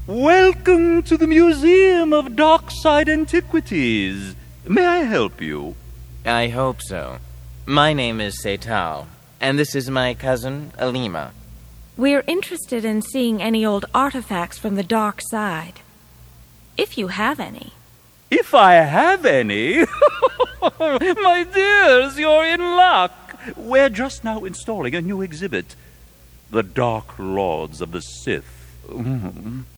Welcome to the Museum of Darkside Antiquities. May I help you? I hope so. My name is Seital, and this is my cousin, Alima. We're interested in seeing any old artifacts from the dark side. If you have any. If I have any? My dears, you're in luck. We're just now installing a new exhibit. The Dark Lords of the Sith.